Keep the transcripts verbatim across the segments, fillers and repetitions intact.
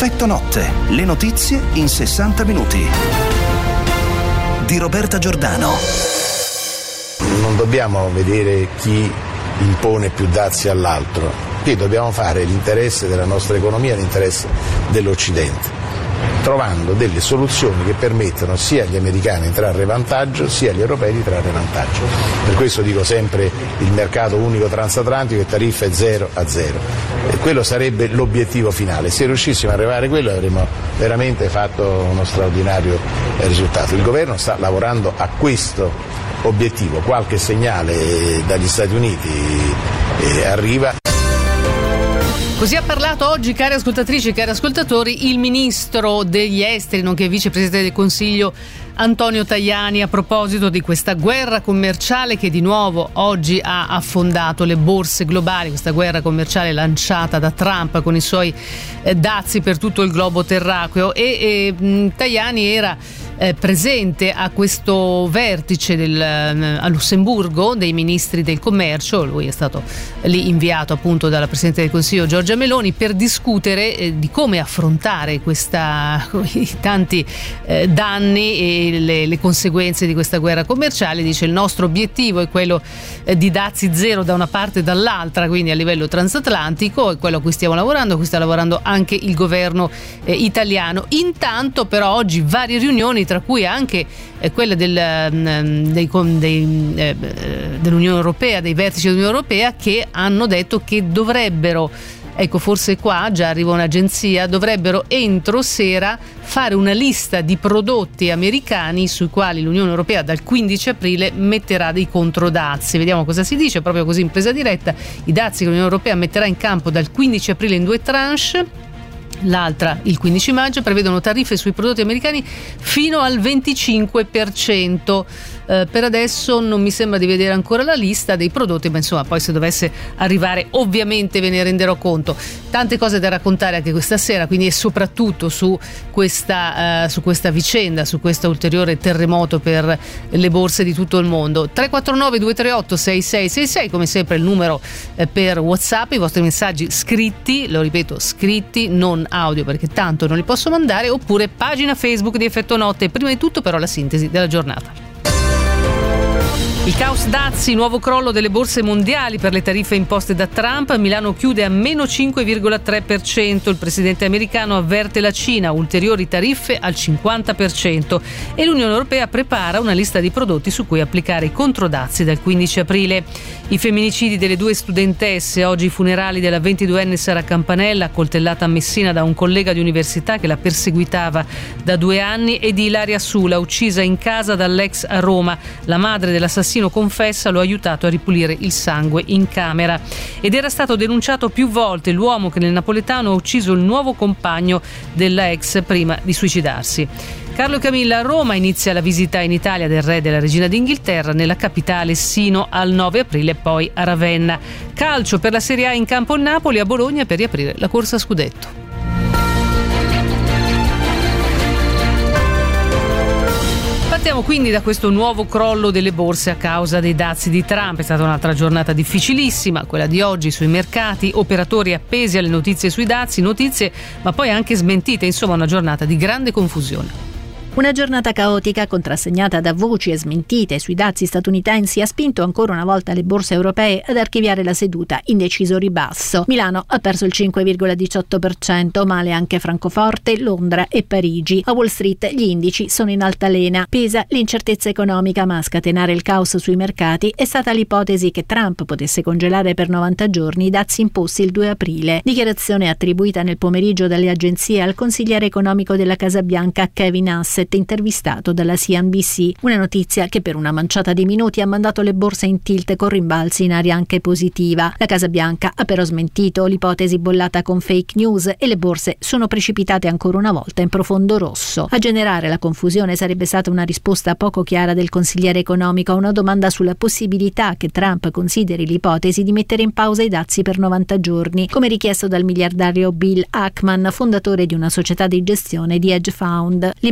Effetto notte, le notizie in sessanta minuti. Di Roberta Giordano. Non dobbiamo vedere chi impone più dazi all'altro, qui dobbiamo fare l'interesse della nostra economia, l'interesse dell'Occidente, trovando delle soluzioni che permettono sia agli americani di trarre vantaggio sia agli europei di trarre vantaggio. Per questo dico sempre il mercato unico transatlantico e tariffe zero a zero. E quello sarebbe l'obiettivo finale. Se riuscissimo ad arrivare a quello avremmo veramente fatto uno straordinario risultato. Il governo sta lavorando a questo obiettivo, qualche segnale dagli Stati Uniti arriva. Così ha parlato oggi, cari ascoltatrici e cari ascoltatori, il ministro degli esteri, nonché vicepresidente del Consiglio Antonio Tajani, a proposito di questa guerra commerciale che di nuovo oggi ha affondato le borse globali, questa guerra commerciale lanciata da Trump con i suoi eh, dazi per tutto il globo terracqueo. E, e mh, Tajani era eh, presente a questo vertice del, eh, a Lussemburgo dei ministri del commercio. Lui è stato lì inviato appunto dalla Presidente del Consiglio Giorgia Meloni per discutere eh, di come affrontare questa, i tanti eh, danni e Le, le conseguenze di questa guerra commerciale. Dice: il nostro obiettivo è quello eh, di dazi zero da una parte e dall'altra, quindi a livello transatlantico, è quello a cui stiamo lavorando, a cui sta lavorando anche il governo eh, italiano. Intanto però oggi varie riunioni, tra cui anche eh, quella del, um, dei, dei, eh, dell'Unione Europea, dei vertici dell'Unione Europea, che hanno detto che dovrebbero, ecco, forse qua già arriva un'agenzia, dovrebbero entro sera fare una lista di prodotti americani sui quali l'Unione Europea dal quindici aprile metterà dei controdazi. Vediamo cosa si dice, proprio così in presa diretta. I dazi che l'Unione Europea metterà in campo dal quindici aprile in due tranche, l'altra il quindici maggio, prevedono tariffe sui prodotti americani fino al venticinque per cento. Eh, per adesso non mi sembra di vedere ancora la lista dei prodotti, ma insomma poi se dovesse arrivare ovviamente ve ne renderò conto. Tante cose da raccontare anche questa sera, quindi, e soprattutto su questa, uh, su questa vicenda, su questo ulteriore terremoto per le borse di tutto il mondo. tre quattro nove due tre otto sei sei sei sei, come sempre il numero eh, per WhatsApp, i vostri messaggi scritti, lo ripeto, scritti, non audio perché tanto non li posso mandare, oppure pagina Facebook di Effetto Notte. Prima di tutto però la sintesi della giornata. Il caos dazi, nuovo crollo delle borse mondiali per le tariffe imposte da Trump. Milano chiude a meno cinque virgola tre per cento. Il presidente americano avverte la Cina, ulteriori tariffe al cinquanta per cento. E l'Unione Europea prepara una lista di prodotti su cui applicare i controdazi dal quindici aprile. I femminicidi delle due studentesse, oggi i funerali della ventiduenne Sara Campanella, accoltellata a Messina da un collega di università che la perseguitava da due anni, e di Ilaria Sula, uccisa in casa dall'ex a Roma. La madre dell'assassino confessa lo ha aiutato a ripulire il sangue in camera. Ed era stato denunciato più volte l'uomo che nel napoletano ha ucciso il nuovo compagno della ex prima di suicidarsi. Carlo e Camilla a Roma, inizia la visita in Italia del re e della regina d'Inghilterra, nella capitale sino al nove aprile, poi a Ravenna. Calcio, per la Serie A in campo il Napoli, a Bologna per riaprire la corsa a scudetto. Partiamo quindi da questo nuovo crollo delle borse a causa dei dazi di Trump. È stata un'altra giornata difficilissima, quella di oggi sui mercati, operatori appesi alle notizie sui dazi, notizie ma poi anche smentite, insomma una giornata di grande confusione. Una giornata caotica contrassegnata da voci e smentite sui dazi statunitensi ha spinto ancora una volta le borse europee ad archiviare la seduta in deciso ribasso. Milano ha perso il cinque virgola diciotto per cento, male anche Francoforte, Londra e Parigi. A Wall Street gli indici sono in altalena. Pesa l'incertezza economica, ma a scatenare il caos sui mercati è stata l'ipotesi che Trump potesse congelare per novanta giorni i dazi imposti il due aprile. Dichiarazione attribuita nel pomeriggio dalle agenzie al consigliere economico della Casa Bianca Kevin Hassett, intervistato dalla C N B C. Una notizia che per una manciata di minuti ha mandato le borse in tilt con rimbalzi in aria anche positiva. La Casa Bianca ha però smentito l'ipotesi bollata con fake news e le borse sono precipitate ancora una volta in profondo rosso. A generare la confusione sarebbe stata una risposta poco chiara del consigliere economico a una domanda sulla possibilità che Trump consideri l'ipotesi di mettere in pausa i dazi per novanta giorni, come richiesto dal miliardario Bill Ackman, fondatore di una società di gestione di hedge fund. L'impatto dei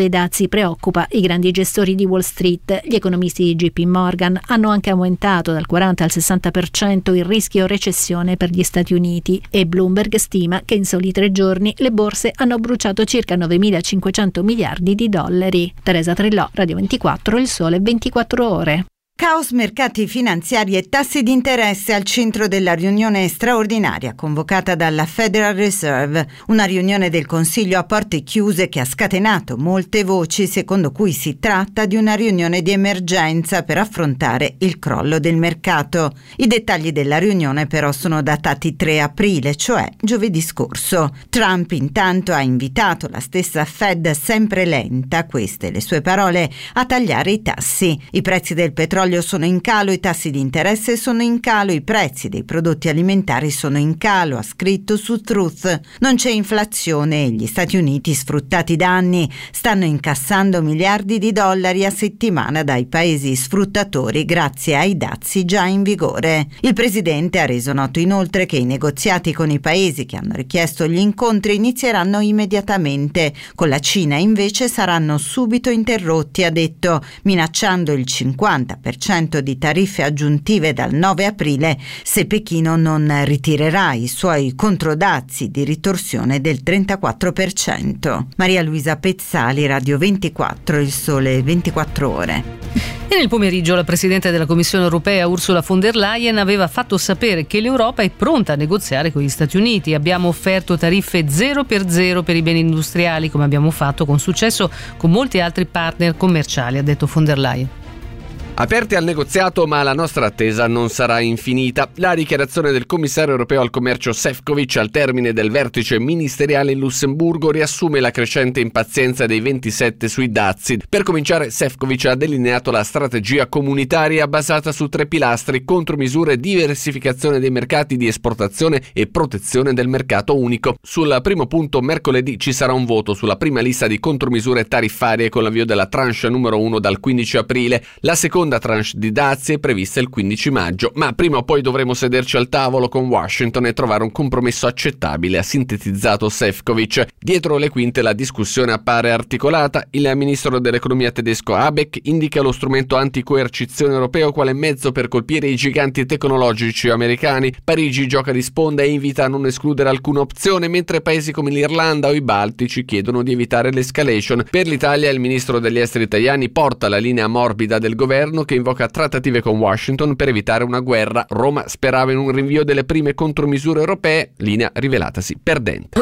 dei dazi preoccupa i grandi gestori di Wall Street. Gli economisti di J P Morgan hanno anche aumentato dal quaranta al sessanta per cento il rischio recessione per gli Stati Uniti e Bloomberg stima che in soli tre giorni le borse hanno bruciato circa novemilacinquecento miliardi di dollari. Teresa Trillò, Radio ventiquattro, Il Sole ventiquattro Ore. Caos mercati finanziari e tassi di interesse al centro della riunione straordinaria convocata dalla Federal Reserve, una riunione del Consiglio a porte chiuse che ha scatenato molte voci secondo cui si tratta di una riunione di emergenza per affrontare il crollo del mercato. I dettagli della riunione però sono datati tre aprile, cioè giovedì scorso. Trump intanto ha invitato la stessa Fed sempre lenta, queste le sue parole, a tagliare i tassi. I prezzi del petrolio sono in calo, i tassi di interesse sono in calo, i prezzi dei prodotti alimentari sono in calo, ha scritto su Truth. Non c'è inflazione e gli Stati Uniti, sfruttati da anni, stanno incassando miliardi di dollari a settimana dai paesi sfruttatori grazie ai dazi già in vigore. Il presidente ha reso noto inoltre che i negoziati con i paesi che hanno richiesto gli incontri inizieranno immediatamente. Con la Cina invece saranno subito interrotti, ha detto, minacciando il cinquanta per cento di tariffe aggiuntive dal nove aprile se Pechino non ritirerà i suoi controdazi di ritorsione del trentaquattro per cento. Maria Luisa Pezzali, Radio ventiquattro, Il Sole ventiquattro Ore. E nel pomeriggio la Presidente della Commissione Europea Ursula von der Leyen aveva fatto sapere che l'Europa è pronta a negoziare con gli Stati Uniti. Abbiamo offerto tariffe zero per zero per i beni industriali, come abbiamo fatto con successo con molti altri partner commerciali, ha detto von der Leyen. Aperti al negoziato, ma la nostra attesa non sarà infinita. La dichiarazione del commissario europeo al commercio Šefčovič al termine del vertice ministeriale in Lussemburgo riassume la crescente impazienza dei ventisette sui dazi. Per cominciare, Šefčovič ha delineato la strategia comunitaria basata su tre pilastri: contromisure, diversificazione dei mercati di esportazione e protezione del mercato unico. Sul primo punto, mercoledì ci sarà un voto sulla prima lista di contromisure tariffarie con l'avvio della tranche numero uno dal quindici aprile. La seconda La seconda tranche di dazi è prevista il quindici maggio, ma prima o poi dovremo sederci al tavolo con Washington e trovare un compromesso accettabile, ha sintetizzato Šefčovič. Dietro le quinte la discussione appare articolata. Il ministro dell'economia tedesco Habeck indica lo strumento anticoercizione europeo quale mezzo per colpire i giganti tecnologici americani. Parigi gioca di sponda e invita a non escludere alcuna opzione, mentre paesi come l'Irlanda o i Baltici chiedono di evitare l'escalation. Per l'Italia il ministro degli esteri italiani porta la linea morbida del governo che invoca trattative con Washington per evitare una guerra. Roma sperava in un rinvio delle prime contromisure europee, linea rivelatasi perdente.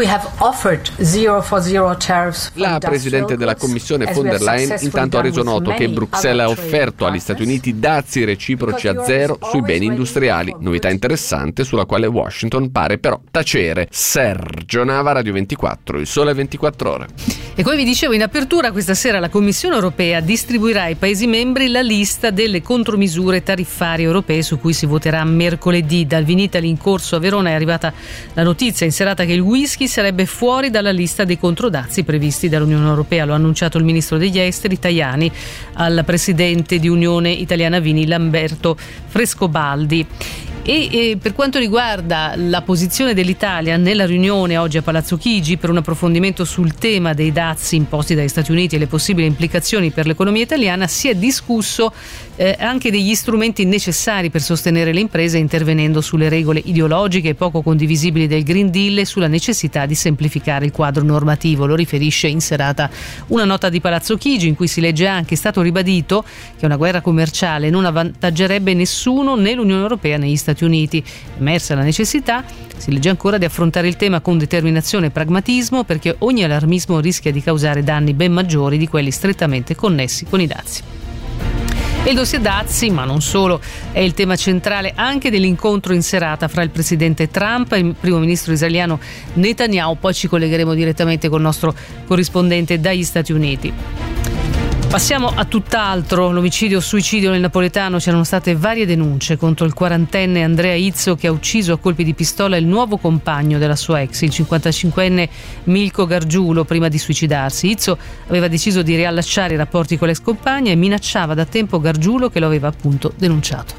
La Presidente della Commissione von der Leyen intanto ha reso noto che Bruxelles ha offerto agli Stati Uniti dazi reciproci a zero sui beni industriali, novità interessante sulla quale Washington pare però tacere. Sergio Nava, Radio ventiquattro, Il Sole ventiquattro Ore. E come vi dicevo in apertura, questa sera la Commissione europea distribuirà ai Paesi membri la lista delle contromisure tariffarie europee su cui si voterà mercoledì. Dal Vinitaly in corso a Verona è arrivata la notizia in serata che il whisky sarebbe fuori dalla lista dei controdazi previsti dall'Unione Europea. Lo ha annunciato il ministro degli esteri Tajani al presidente di Unione Italiana Vini Lamberto Frescobaldi. E, e per quanto riguarda la posizione dell'Italia nella riunione oggi a Palazzo Chigi per un approfondimento sul tema dei dazi imposti dagli Stati Uniti e le possibili implicazioni per l'economia italiana, si è discusso eh, anche degli strumenti necessari per sostenere le imprese, intervenendo sulle regole ideologiche e poco condivisibili del Green Deal e sulla necessità di semplificare il quadro normativo. Lo riferisce in serata una nota di Palazzo Chigi in cui si legge anche: è stato ribadito che una guerra commerciale non avvantaggerebbe nessuno, né l'Unione Europea né gli Stati Uniti. Emersa la necessità, si legge ancora, di affrontare il tema con determinazione e pragmatismo, perché ogni allarmismo rischia di causare danni ben maggiori di quelli strettamente connessi con i dazi. E il dossier dazi, ma non solo, è il tema centrale anche dell'incontro in serata fra il presidente Trump e il primo ministro israeliano Netanyahu. Poi ci collegheremo direttamente col nostro corrispondente dagli Stati Uniti. Passiamo a tutt'altro, l'omicidio-suicidio nel napoletano. C'erano state varie denunce contro il quarantenne Andrea Izzo, che ha ucciso a colpi di pistola il nuovo compagno della sua ex, il cinquantacinquenne Milko Gargiulo, prima di suicidarsi. Izzo aveva deciso di riallacciare i rapporti con l'ex compagna e minacciava da tempo Gargiulo, che lo aveva appunto denunciato.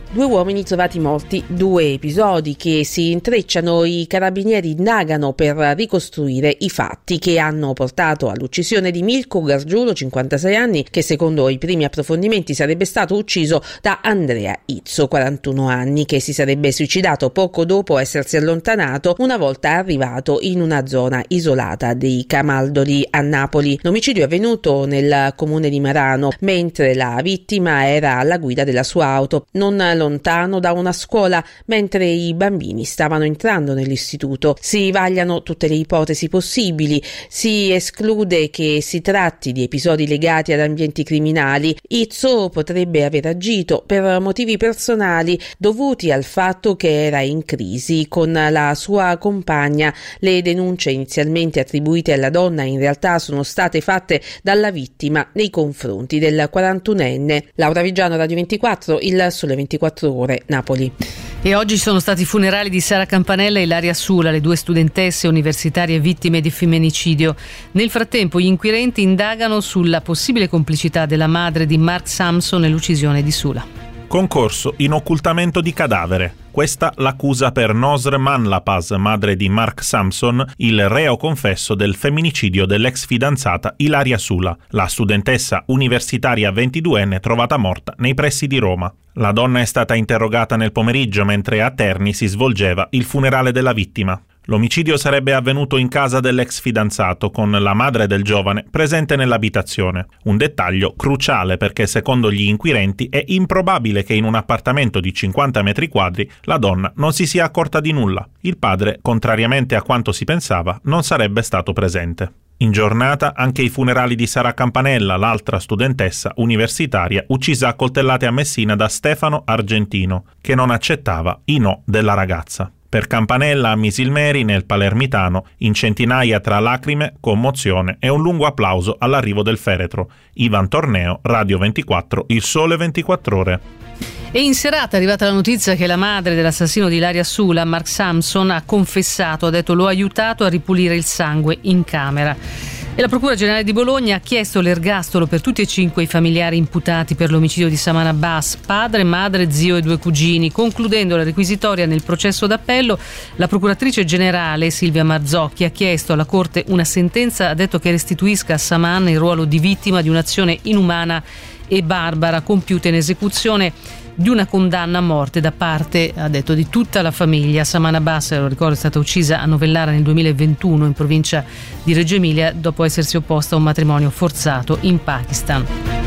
Due uomini trovati morti, due episodi che si intrecciano. I carabinieri indagano per ricostruire i fatti che hanno portato all'uccisione di Milko Gargiulo, cinquantasei anni, che secondo i primi approfondimenti sarebbe stato ucciso da Andrea Izzo, quarantuno anni, che si sarebbe suicidato poco dopo essersi allontanato una volta arrivato in una zona isolata dei Camaldoli a Napoli. L'omicidio è avvenuto nel comune di Marano, mentre la vittima era alla guida della sua auto, non lontano da una scuola, mentre i bambini stavano entrando nell'istituto. Si vagliano tutte le ipotesi possibili, si esclude che si tratti di episodi legati ad ambienti criminali. Izzo potrebbe aver agito per motivi personali dovuti al fatto che era in crisi con la sua compagna. Le denunce inizialmente attribuite alla donna in realtà sono state fatte dalla vittima nei confronti del quarantunenne. Laura Vigiano, Radio ventiquattro, Il Sole ventiquattro Ore, Napoli. E oggi sono stati i funerali di Sara Campanella e Ilaria Sula, le due studentesse universitarie vittime di femminicidio. Nel frattempo gli inquirenti indagano sulla possibile complicità della madre di Mark Samson nell'uccisione di Sula. Concorso in occultamento di cadavere. Questa l'accusa per Nosr Manlapaz, madre di Mark Samson, il reo confesso del femminicidio dell'ex fidanzata Ilaria Sula, la studentessa universitaria ventiduenne trovata morta nei pressi di Roma. La donna è stata interrogata nel pomeriggio mentre a Terni si svolgeva il funerale della vittima. L'omicidio sarebbe avvenuto in casa dell'ex fidanzato, con la madre del giovane presente nell'abitazione. Un dettaglio cruciale perché secondo gli inquirenti è improbabile che in un appartamento di cinquanta metri quadri la donna non si sia accorta di nulla. Il padre, contrariamente a quanto si pensava, non sarebbe stato presente. In giornata anche i funerali di Sara Campanella, l'altra studentessa universitaria uccisa a coltellate a Messina da Stefano Argentino, che non accettava i no della ragazza. Per Campanella a Misilmeri, nel Palermitano, in centinaia tra lacrime, commozione e un lungo applauso all'arrivo del feretro. Ivan Torneo, Radio ventiquattro, Il Sole ventiquattro Ore. E in serata è arrivata la notizia che la madre dell'assassino di Ilaria Sula, Mark Samson, ha confessato, ha detto l'ho aiutato a ripulire il sangue in camera. E la Procura Generale di Bologna ha chiesto l'ergastolo per tutti e cinque i familiari imputati per l'omicidio di Saman Abbas, padre, madre, zio e due cugini. Concludendo la requisitoria nel processo d'appello, la procuratrice generale Silvia Marzocchi ha chiesto alla Corte una sentenza, ha detto, che restituisca a Saman il ruolo di vittima di un'azione inumana e barbara compiuta in esecuzione di una condanna a morte da parte, ha detto, di tutta la famiglia. Saman Abbas, lo ricordo, è stata uccisa a Novellara nel duemilaventuno in provincia di Reggio Emilia dopo essersi opposta a un matrimonio forzato in Pakistan.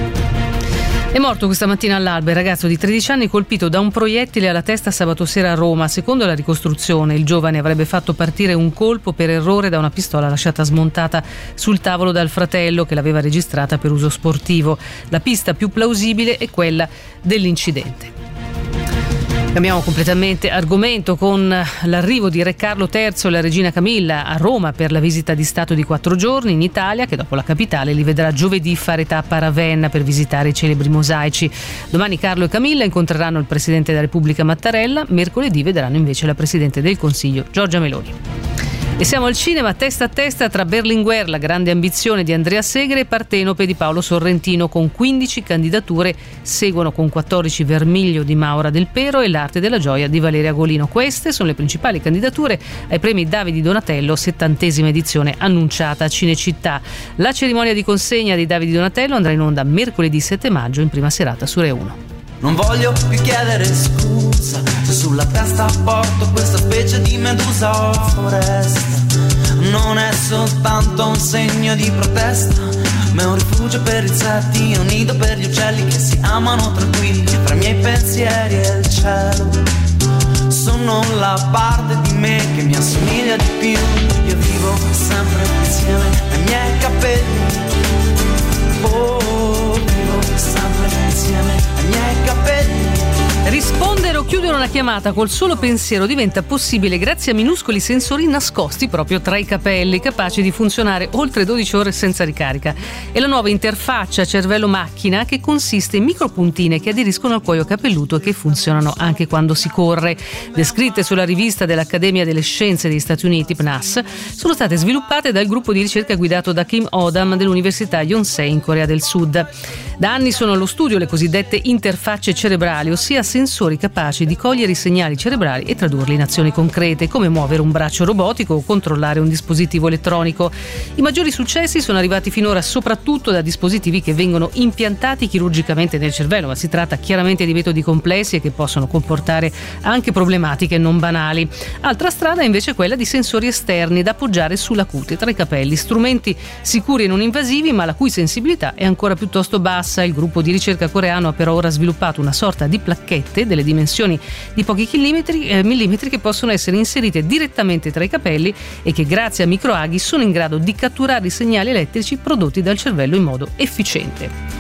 È morto questa mattina all'alba il ragazzo di tredici anni colpito da un proiettile alla testa sabato sera a Roma. Secondo la ricostruzione, il giovane avrebbe fatto partire un colpo per errore da una pistola lasciata smontata sul tavolo dal fratello, che l'aveva registrata per uso sportivo. La pista più plausibile è quella dell'incidente. Cambiamo completamente argomento con l'arrivo di Re Carlo terzo e la regina Camilla a Roma per la visita di Stato di quattro giorni in Italia, che dopo la capitale li vedrà giovedì fare tappa a Ravenna per visitare i celebri mosaici. Domani Carlo e Camilla incontreranno il Presidente della Repubblica Mattarella, mercoledì vedranno invece la Presidente del Consiglio Giorgia Meloni. E siamo al cinema, testa a testa tra Berlinguer, la grande ambizione di Andrea Segre, e Partenope di Paolo Sorrentino. Con quindici candidature seguono con quattordici Vermiglio di Maura Del Pero e L'arte della gioia di Valeria Golino. Queste sono le principali candidature ai premi Davide Donatello, settantesima edizione annunciata a Cinecittà. La cerimonia di consegna di Davide Donatello andrà in onda mercoledì sette maggio in prima serata su Rai uno. Non voglio più chiedere scusa se sulla testa porto questa specie di medusa o foresta. Non è soltanto un segno di protesta, ma è un rifugio per insetti, un nido per gli uccelli che si amano tranquilli fra i miei pensieri e il cielo. Sono la parte di me che mi assomiglia di più. Io vivo sempre insieme ai miei capelli. Oh, vivo sempre insieme ai miei capelli. Rispondere o chiudere una una chiamata col solo pensiero diventa possibile grazie a minuscoli sensori nascosti proprio tra i capelli, capaci di funzionare oltre dodici ore senza ricarica. È la nuova interfaccia cervello-macchina che consiste in micropuntine che aderiscono al cuoio capelluto e che funzionano anche quando si corre. Descritte sulla rivista dell'Accademia delle Scienze degli Stati Uniti, P N A S, sono state sviluppate dal gruppo di ricerca guidato da Kim Odam dell'Università Yonsei in Corea del Sud. Da anni sono allo studio le cosiddette interfacce cerebrali, ossia sensori capaci di cogliere i segnali cerebrali e tradurli in azioni concrete, come muovere un braccio robotico o controllare un dispositivo elettronico. I maggiori successi sono arrivati finora soprattutto da dispositivi che vengono impiantati chirurgicamente nel cervello, ma si tratta chiaramente di metodi complessi e che possono comportare anche problematiche non banali. Altra strada è invece quella di sensori esterni da appoggiare sulla cute, tra i capelli, strumenti sicuri e non invasivi, ma la cui sensibilità è ancora piuttosto bassa. Il gruppo di ricerca coreano ha per ora sviluppato una sorta di placchette delle dimensioni di pochi chilometri, eh, millimetri che possono essere inserite direttamente tra i capelli e che grazie a microaghi sono in grado di catturare i segnali elettrici prodotti dal cervello in modo efficiente.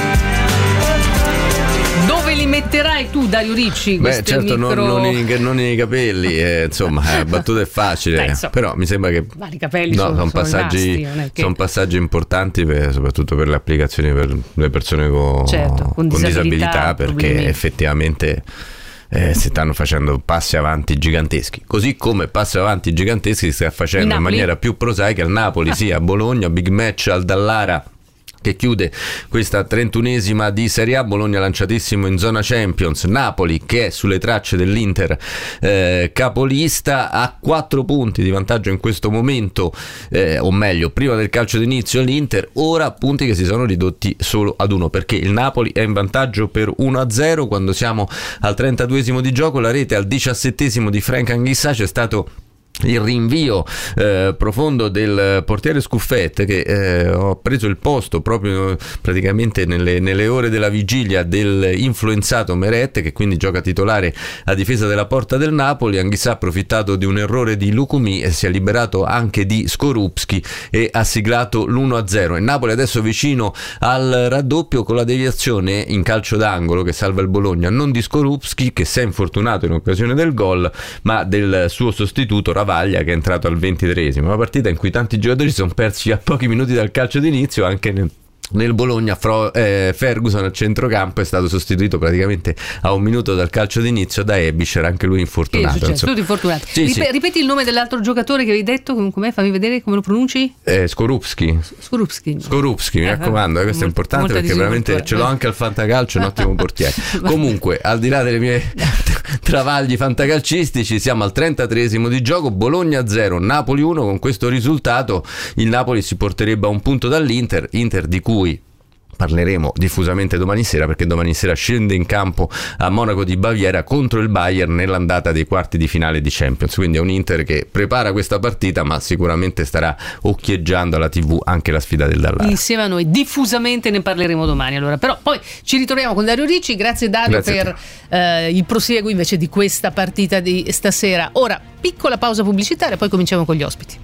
Dove li metterai tu, Dario Ricci? Beh, certo, micro... non, non, i, non i capelli, eh, insomma, la battuta è facile. Beh, so, però mi sembra che ma i capelli no, sono, sono, sono passaggi, vasti, che... sono passaggi importanti per, soprattutto per le applicazioni per le persone co, certo, con, con disabilità, disabilità perché problemi. effettivamente Eh, si stanno facendo passi avanti giganteschi, così come passi avanti giganteschi si sta facendo in, in maniera più prosaica al Napoli, ah. sì, a Bologna, big match al Dallara che chiude questa trentunesima di Serie A. Bologna lanciatissimo in zona Champions, Napoli che è sulle tracce dell'Inter eh, capolista, a quattro punti di vantaggio in questo momento, eh, o meglio prima del calcio d'inizio l'Inter, ora punti che si sono ridotti solo ad uno, perché il Napoli è in vantaggio per uno a zero quando siamo al trentaduesimo di gioco. La rete al diciassettesimo di Frank Anghissà, c'è stato il rinvio eh, profondo del portiere Scuffet che eh, ho preso il posto proprio praticamente nelle, nelle ore della vigilia del influenzato Meret, che quindi gioca titolare a difesa della porta del Napoli. Anghissà ha approfittato di un errore di Lukumi e si è liberato anche di Skorupski e ha siglato l'uno a zero. E Napoli adesso vicino al raddoppio con la deviazione in calcio d'angolo che salva il Bologna, non di Skorupski che si è infortunato in occasione del gol, ma del suo sostituto Vaglia, che è entrato al ventitreesimo. Una partita in cui tanti giocatori sono persi a pochi minuti dal calcio d'inizio. Anche nel Nel Bologna Fro, eh, Ferguson a centrocampo è stato sostituito praticamente a un minuto dal calcio d'inizio da Ebischer, anche lui infortunato. Che è tutti infortunati. Sì, Rip- sì. Ripeti il nome dell'altro giocatore che avevi detto, com'è? Fammi vedere come lo pronunci. Eh, Skorupski. Skorupski. Skorupski, mi eh, raccomando, eh, questo è importante perché veramente ce l'ho anche al fantacalcio, un ottimo portiere. Comunque, al di là delle mie travagli fantacalcistici, siamo al trentatreesimo di gioco, Bologna zero, Napoli uno. Con questo risultato il Napoli si porterebbe a un punto dall'Inter, Inter di cui parleremo diffusamente domani sera, perché domani sera scende in campo a Monaco di Baviera contro il Bayern nell'andata dei quarti di finale di Champions. Quindi è un Inter che prepara questa partita, ma sicuramente starà occhieggiando alla tivù anche la sfida del Dallara. Insieme a noi diffusamente ne parleremo domani, allora. Però poi ci ritroviamo con Dario Ricci. Grazie Dario Grazie per eh, il prosieguo invece di questa partita di stasera. Ora piccola pausa pubblicitaria, poi cominciamo con gli ospiti.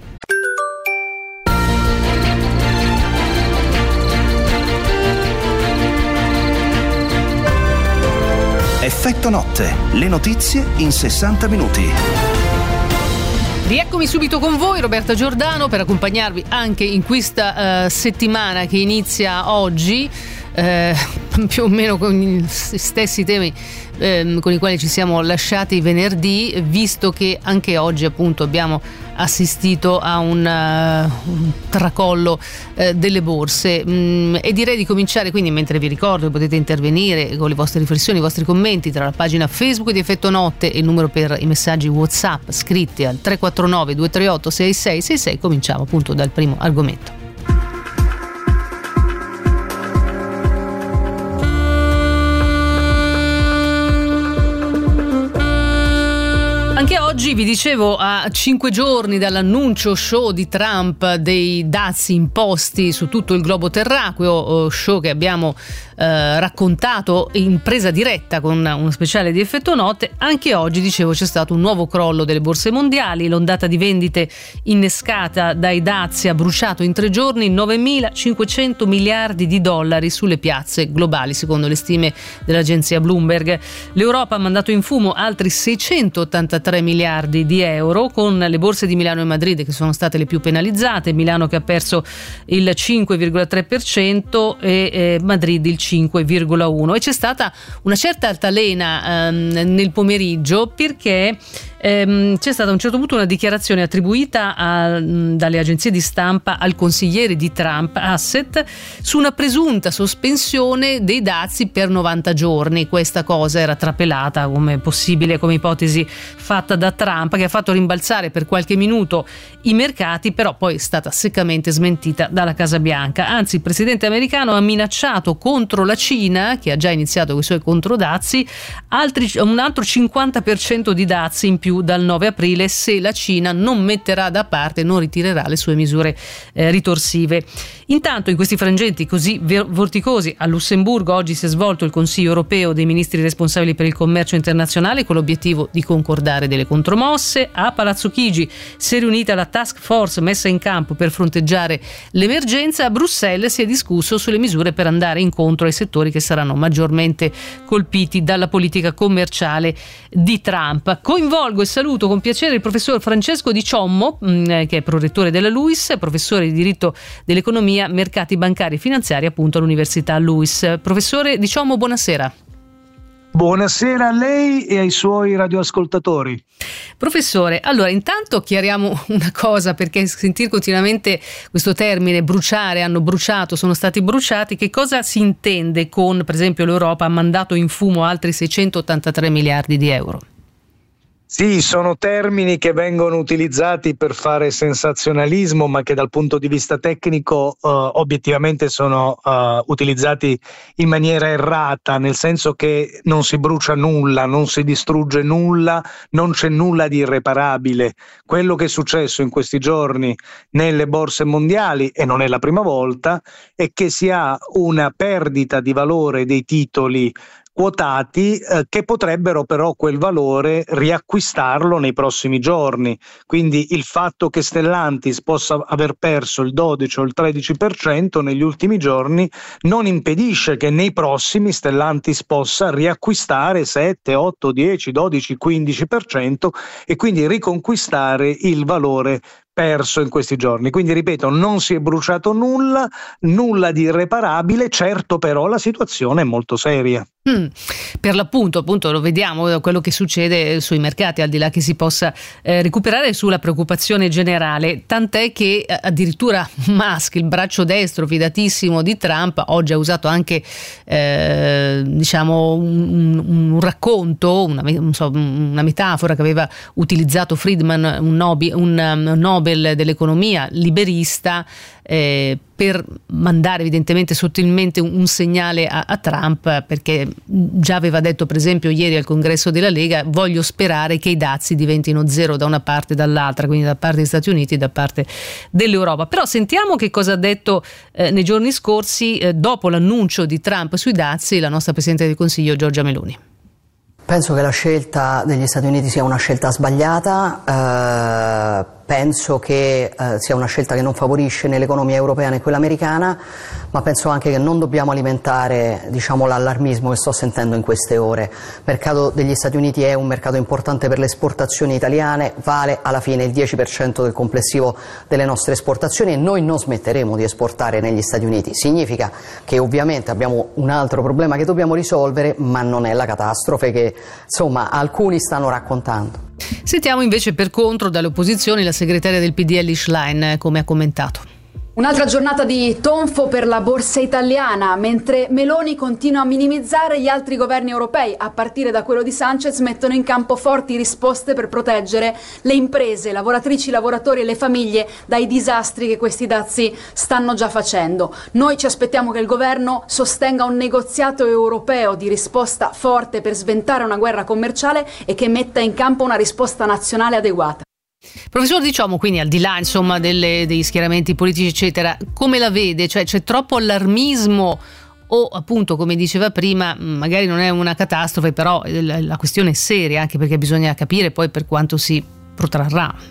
Effetto notte, le notizie in sessanta minuti. Rieccomi subito con voi, Roberta Giordano, per accompagnarvi anche in questa uh, settimana che inizia oggi, eh, più o meno con gli stessi temi eh, con i quali ci siamo lasciati venerdì, visto che anche oggi appunto abbiamo assistito a un, uh, un tracollo uh, delle borse, mm, e direi di cominciare quindi, mentre vi ricordo che potete intervenire con le vostre riflessioni, i vostri commenti tra la pagina Facebook di Effetto Notte e il numero per i messaggi WhatsApp scritti al tre quattro nove due tre otto sei sei sei sei. Cominciamo appunto dal primo argomento. Anche oggi Sì, vi dicevo, a cinque giorni dall'annuncio show di Trump dei dazi imposti su tutto il globo terracqueo, show che abbiamo eh, raccontato in presa diretta con uno speciale di Effetto Notte, anche oggi, dicevo, c'è stato un nuovo crollo delle borse mondiali. L'ondata di vendite innescata dai dazi ha bruciato in tre giorni novemilacinquecento miliardi di dollari sulle piazze globali, secondo le stime dell'agenzia Bloomberg. L'Europa ha mandato in fumo altri seicentottantatré miliardi di euro, con le borse di Milano e Madrid che sono state le più penalizzate. Milano che ha perso il cinque virgola tre per cento e eh, Madrid il cinque virgola uno per cento. E c'è stata una certa altalena ehm, nel pomeriggio, perché ehm, c'è stata a un certo punto una dichiarazione attribuita a, mh, dalle agenzie di stampa al consigliere di Trump, Hassett, su una presunta sospensione dei dazi per novanta giorni. Questa cosa era trapelata come possibile, come ipotesi fatta da Trump, che ha fatto rimbalzare per qualche minuto i mercati, però poi è stata seccamente smentita dalla Casa Bianca. Anzi, il presidente americano ha minacciato contro la Cina, che ha già iniziato con i suoi controdazi, altri, un altro cinquanta per cento di dazi in più dal nove aprile se la Cina non metterà da parte, non ritirerà le sue misure eh, ritorsive. Intanto, in questi frangenti così vorticosi, a Lussemburgo oggi si è svolto il Consiglio europeo dei ministri responsabili per il commercio internazionale con l'obiettivo di concordare delle contromosse. A Palazzo Chigi si è riunita la task force messa in campo per fronteggiare l'emergenza. A Bruxelles si è discusso sulle misure per andare incontro ai settori che saranno maggiormente colpiti dalla politica commerciale di Trump. Coinvolgo e saluto con piacere il professor Francesco Di Ciommo, che è prorettore della LUISS, professore di diritto dell'economia, mercati bancari e finanziari appunto all'Università LUISS. Professore Di Ciommo, buonasera. Buonasera a lei e ai suoi radioascoltatori. Professore, allora intanto chiariamo una cosa, perché sentire continuamente questo termine bruciare, hanno bruciato, sono stati bruciati, che cosa si intende con, per esempio, l'Europa ha mandato in fumo altri seicentottantatré miliardi di euro? Sì, sono termini che vengono utilizzati per fare sensazionalismo, ma che dal punto di vista tecnico uh, obiettivamente sono uh, utilizzati in maniera errata, nel senso che non si brucia nulla, non si distrugge nulla, non c'è nulla di irreparabile. Quello che è successo in questi giorni nelle borse mondiali, e non è la prima volta, è che si ha una perdita di valore dei titoli quotati eh, che potrebbero però quel valore riacquistarlo nei prossimi giorni. Quindi il fatto che Stellantis possa aver perso il dodici o il tredici per cento negli ultimi giorni non impedisce che nei prossimi Stellantis possa riacquistare sette, otto, dieci, dodici, quindici per cento e quindi riconquistare il valore perso in questi giorni. Quindi ripeto, non si è bruciato nulla, nulla di irreparabile, certo però la situazione è molto seria. Mm, per l'appunto, appunto lo vediamo quello che succede sui mercati, al di là che si possa eh, recuperare sulla preoccupazione generale, tant'è che eh, addirittura Musk, il braccio destro fidatissimo di Trump, oggi ha usato anche eh, diciamo un, un, un racconto, una, non so, una metafora che aveva utilizzato Friedman, un, nobi, un, un Nobel dell'economia liberista, eh, per mandare evidentemente sottilmente un, un segnale a, a Trump, perché già aveva detto, per esempio ieri al congresso della Lega, voglio sperare che i dazi diventino zero da una parte e dall'altra, quindi da parte degli Stati Uniti e da parte dell'Europa. Però sentiamo che cosa ha detto eh, nei giorni scorsi, eh, dopo l'annuncio di Trump sui dazi, la nostra Presidente del Consiglio Giorgia Meloni. Penso che la scelta degli Stati Uniti sia una scelta sbagliata, eh, penso che eh, sia una scelta che non favorisce né l'economia europea né quella americana, ma penso anche che non dobbiamo alimentare, diciamo, l'allarmismo che sto sentendo in queste ore. Il mercato degli Stati Uniti è un mercato importante per le esportazioni italiane, vale alla fine il dieci per cento del complessivo delle nostre esportazioni e noi non smetteremo di esportare negli Stati Uniti. Significa che ovviamente abbiamo un altro problema che dobbiamo risolvere, ma non è la catastrofe che insomma alcuni stanno raccontando. Sentiamo invece per contro dalle opposizioni la segretaria del P D L Schlein come ha commentato. Un'altra giornata di tonfo per la borsa italiana, mentre Meloni continua a minimizzare, gli altri governi europei, a partire da quello di Sanchez, mettono in campo forti risposte per proteggere le imprese, lavoratrici, lavoratori e le famiglie dai disastri che questi dazi stanno già facendo. Noi ci aspettiamo che il governo sostenga un negoziato europeo di risposta forte per sventare una guerra commerciale e che metta in campo una risposta nazionale adeguata. Professor, diciamo, quindi al di là insomma delle, dei schieramenti politici eccetera, come la vede? Cioè c'è troppo allarmismo o appunto, come diceva prima, magari non è una catastrofe, però la, la questione è seria, anche perché bisogna capire poi per quanto si protrarrà.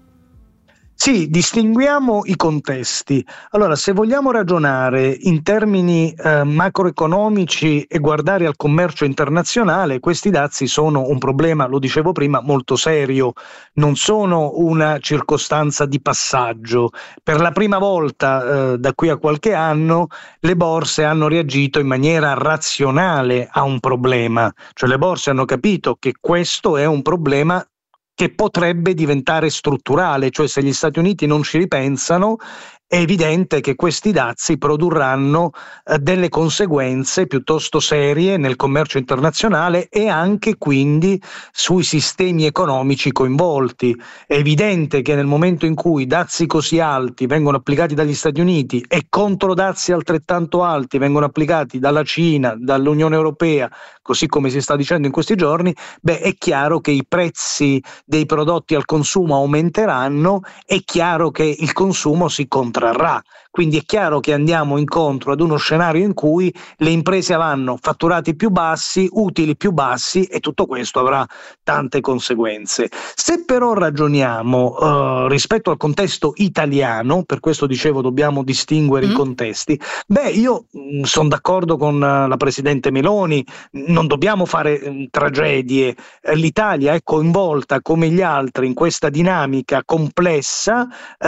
Sì, distinguiamo i contesti. Allora, se vogliamo ragionare in termini eh, macroeconomici e guardare al commercio internazionale, questi dazi sono un problema, lo dicevo prima, molto serio, non sono una circostanza di passaggio. Per la prima volta eh, da qui a qualche anno le borse hanno reagito in maniera razionale a un problema, cioè le borse hanno capito che questo è un problema che potrebbe diventare strutturale, cioè se gli Stati Uniti non ci ripensano è evidente che questi dazi produrranno eh, delle conseguenze piuttosto serie nel commercio internazionale e anche quindi sui sistemi economici coinvolti. È evidente che nel momento in cui dazi così alti vengono applicati dagli Stati Uniti e controdazi altrettanto alti vengono applicati dalla Cina, dall'Unione Europea, così come si sta dicendo in questi giorni, beh, è chiaro che i prezzi dei prodotti al consumo aumenteranno, è chiaro che il consumo si contrarrà. Quindi è chiaro che andiamo incontro ad uno scenario in cui le imprese avranno fatturati più bassi, utili più bassi e tutto questo avrà tante conseguenze. Se però ragioniamo uh, rispetto al contesto italiano, per questo dicevo dobbiamo distinguere mm. i contesti, beh io sono d'accordo con uh, la Presidente Meloni, non dobbiamo fare um, tragedie, l'Italia è coinvolta come gli altri in questa dinamica complessa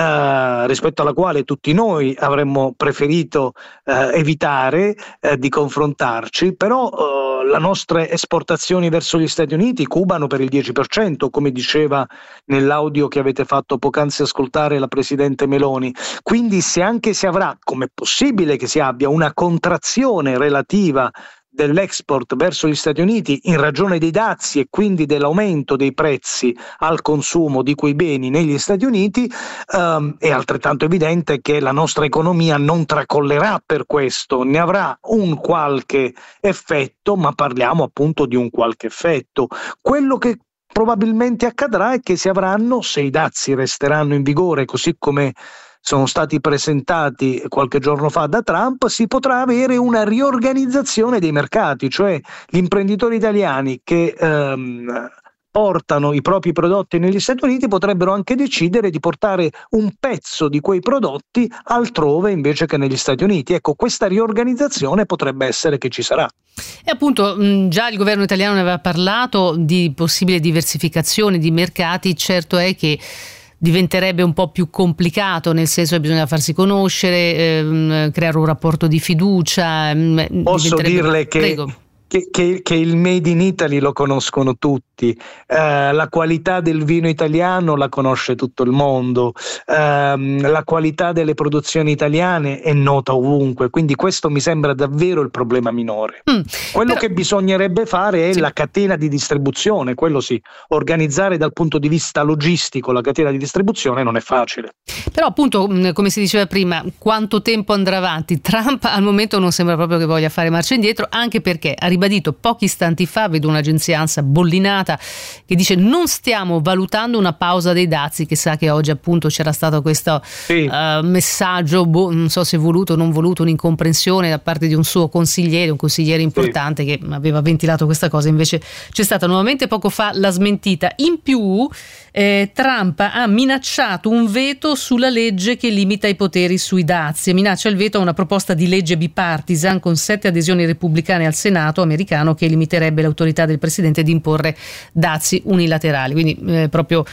uh, rispetto alla quale tutti noi avremmo preferito eh, evitare eh, di confrontarci, però eh, le nostre esportazioni verso gli Stati Uniti cubano per il dieci per cento, come diceva nell'audio che avete fatto poc'anzi ascoltare la Presidente Meloni. Quindi se anche si avrà, come è possibile che si abbia, una contrazione relativa dell'export verso gli Stati Uniti in ragione dei dazi e quindi dell'aumento dei prezzi al consumo di quei beni negli Stati Uniti, ehm, è altrettanto evidente che la nostra economia non tracollerà per questo, ne avrà un qualche effetto, ma parliamo appunto di un qualche effetto. Quello che probabilmente accadrà è che si avranno, se i dazi resteranno in vigore così come sono stati presentati qualche giorno fa da Trump, si potrà avere una riorganizzazione dei mercati, cioè gli imprenditori italiani che ehm, portano i propri prodotti negli Stati Uniti potrebbero anche decidere di portare un pezzo di quei prodotti altrove invece che negli Stati Uniti. Ecco, questa riorganizzazione potrebbe essere che ci sarà. E appunto già il governo italiano ne aveva parlato di possibile diversificazione di mercati, certo è che diventerebbe un po' più complicato, nel senso che bisogna farsi conoscere, ehm, creare un rapporto di fiducia. Posso dirle che... Prego. Che, che, che il Made in Italy lo conoscono tutti, eh, la qualità del vino italiano la conosce tutto il mondo, eh, la qualità delle produzioni italiane è nota ovunque, quindi questo mi sembra davvero il problema minore. Mm, quello però... che bisognerebbe fare è sì. la catena di distribuzione, quello sì, organizzare dal punto di vista logistico la catena di distribuzione non è facile. Però appunto, come si diceva prima, quanto tempo andrà avanti? Trump al momento non sembra proprio che voglia fare marcia indietro, anche perché ha ribadito pochi istanti fa, vedo un'agenzia ANSA bollinata che dice non stiamo valutando una pausa dei dazi, che sa che oggi appunto c'era stato questo sì. uh, messaggio, boh, non so se voluto o non voluto, un'incomprensione da parte di un suo consigliere, un consigliere importante sì. che aveva ventilato questa cosa, invece c'è stata nuovamente poco fa la smentita. In più eh, Trump ha minacciato un veto sulla legge che limita i poteri sui dazi e minaccia il veto a una proposta di legge bipartisan con sette adesioni repubblicane al Senato americano che limiterebbe l'autorità del presidente di imporre dazi unilaterali, quindi eh, proprio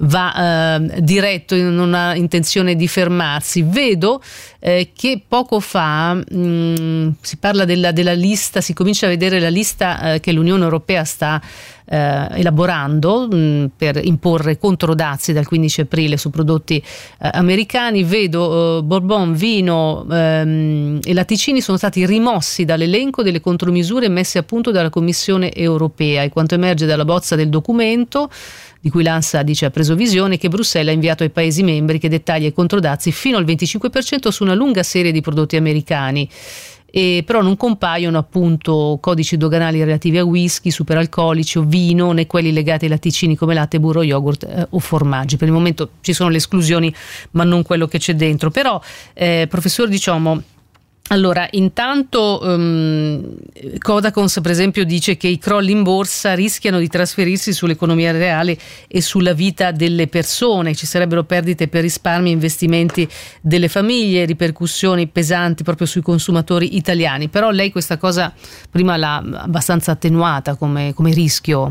va eh, diretto, non ha intenzione di fermarsi. Vedo eh, che poco fa mh, si parla della, della lista, si comincia a vedere la lista eh, che l'Unione Europea sta eh, elaborando mh, per imporre controdazi dal quindici aprile su prodotti eh, americani. Vedo eh, Bourbon, vino ehm, e latticini sono stati rimossi dall'elenco delle contromisure messe a punto dalla Commissione europea, e quanto emerge dalla bozza del documento di cui l'ANSA dice ha preso visione, che Bruxelles ha inviato ai Paesi membri, che dettaglia i controdazi fino al venticinque per cento su una lunga serie di prodotti americani. E però non compaiono appunto codici doganali relativi a whisky, superalcolici o vino, né quelli legati ai latticini come latte, burro, yogurt eh, o formaggi. Per il momento ci sono le esclusioni, ma non quello che c'è dentro. Però eh, professor Di Ciomo, allora, intanto um, Codacons per esempio dice che i crolli in borsa rischiano di trasferirsi sull'economia reale e sulla vita delle persone, ci sarebbero perdite per risparmi e investimenti delle famiglie, ripercussioni pesanti proprio sui consumatori italiani. Però lei questa cosa prima l'ha abbastanza attenuata come, come rischio.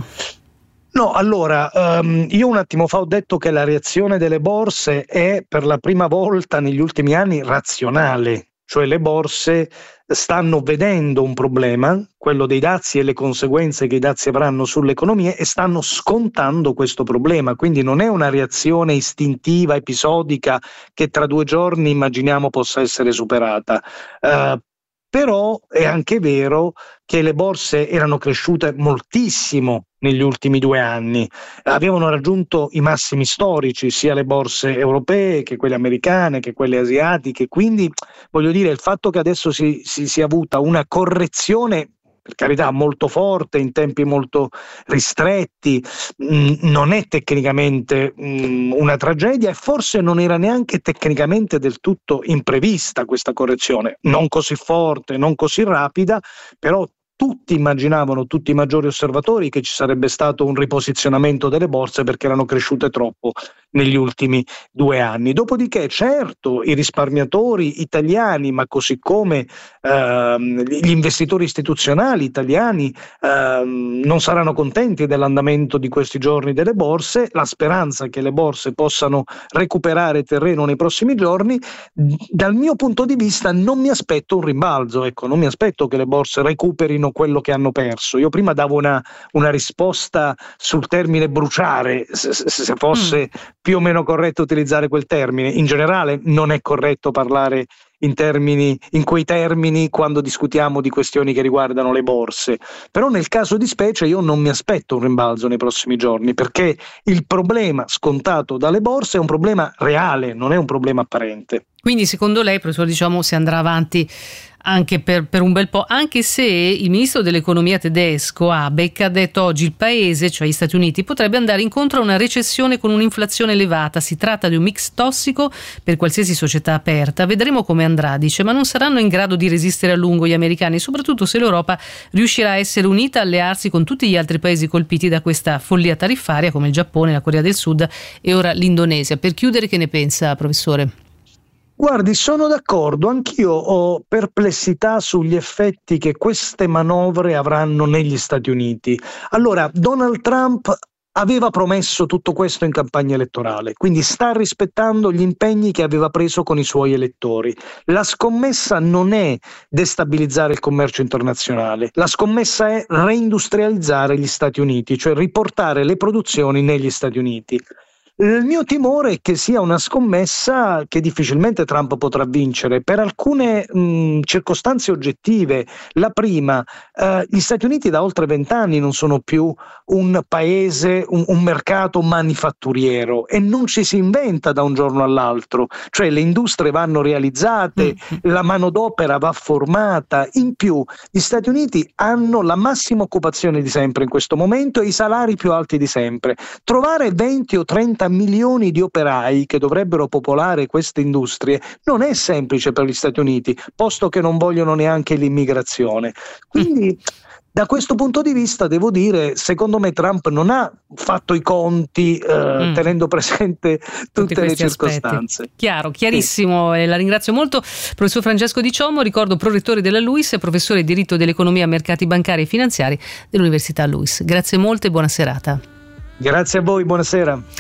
No, allora, um, io un attimo fa ho detto che la reazione delle borse è per la prima volta negli ultimi anni razionale. Cioè le borse stanno vedendo un problema, quello dei dazi e le conseguenze che i dazi avranno sull'economia, e stanno scontando questo problema. Quindi non è una reazione istintiva, episodica, che tra due giorni immaginiamo possa essere superata. Uh, però è anche vero che le borse erano cresciute moltissimo negli ultimi due anni, avevano raggiunto i massimi storici, sia le borse europee che quelle americane che quelle asiatiche. Quindi voglio dire, il fatto che adesso si, si sia avuta una correzione, per carità molto forte, in tempi molto ristretti, mh, non è tecnicamente mh, una tragedia, e forse non era neanche tecnicamente del tutto imprevista questa correzione, non così forte, non così rapida, però tutti immaginavano, tutti i maggiori osservatori, che ci sarebbe stato un riposizionamento delle borse perché erano cresciute troppo negli ultimi due anni. Dopodiché, certo, i risparmiatori italiani, ma così come ehm, gli investitori istituzionali italiani ehm, non saranno contenti dell'andamento di questi giorni delle borse. La speranza che le borse possano recuperare terreno nei prossimi giorni, dal mio punto di vista non mi aspetto un rimbalzo, ecco, non mi aspetto che le borse recuperino quello che hanno perso. Io prima davo una, una risposta sul termine bruciare, se, se fosse mm. più o meno corretto utilizzare quel termine. In generale non è corretto parlare in termini, in quei termini quando discutiamo di questioni che riguardano le borse, però nel caso di specie io non mi aspetto un rimbalzo nei prossimi giorni, perché il problema scontato dalle borse è un problema reale, non è un problema apparente. Quindi secondo lei, professor, diciamo, si andrà avanti anche per, per un bel po', anche se il ministro dell'economia tedesco Habeck ha detto oggi il paese, cioè gli Stati Uniti, potrebbe andare incontro a una recessione con un'inflazione elevata. Si tratta di un mix tossico per qualsiasi società aperta. Vedremo come andrà, dice, ma non saranno in grado di resistere a lungo gli americani, soprattutto se l'Europa riuscirà a essere unita, a allearsi con tutti gli altri paesi colpiti da questa follia tariffaria come il Giappone, la Corea del Sud e ora l'Indonesia. Per chiudere, che ne pensa, professore? Guardi, sono d'accordo, anch'io ho perplessità sugli effetti che queste manovre avranno negli Stati Uniti. Allora, Donald Trump aveva promesso tutto questo in campagna elettorale, quindi sta rispettando gli impegni che aveva preso con i suoi elettori. La scommessa non è destabilizzare il commercio internazionale, la scommessa è reindustrializzare gli Stati Uniti, cioè riportare le produzioni negli Stati Uniti. Il mio timore è che sia una scommessa che difficilmente Trump potrà vincere per alcune mh, circostanze oggettive. La prima, eh, gli Stati Uniti da oltre vent'anni non sono più un paese, un, un mercato manifatturiero, e non ci si inventa da un giorno all'altro, cioè le industrie vanno realizzate, mm. la manodopera va formata. In più gli Stati Uniti hanno la massima occupazione di sempre in questo momento e i salari più alti di sempre. Trovare venti o trenta milioni di operai che dovrebbero popolare queste industrie non è semplice per gli Stati Uniti, posto che non vogliono neanche l'immigrazione. Quindi da questo punto di vista devo dire, secondo me Trump non ha fatto i conti eh, mm. tenendo presente tutte le circostanze. Aspetti. Chiaro, chiarissimo, sì. E la ringrazio molto, professor Francesco Di Ciomo, ricordo prorettore della LUISS e professore di diritto dell'economia, mercati bancari e finanziari dell'Università LUISS. Grazie molte e buona serata. Grazie a voi, buonasera.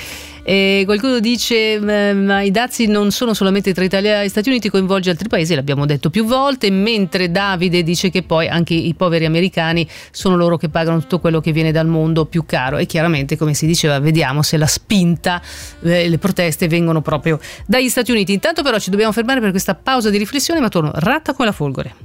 E qualcuno dice ma i dazi non sono solamente tra Italia e Stati Uniti, coinvolge altri paesi, l'abbiamo detto più volte, mentre Davide dice che poi anche i poveri americani sono loro che pagano tutto quello che viene dal mondo più caro, e chiaramente, come si diceva, vediamo se la spinta, eh, le proteste vengono proprio dagli Stati Uniti. Intanto però ci dobbiamo fermare per questa pausa di riflessione, ma torno ratta come la folgore.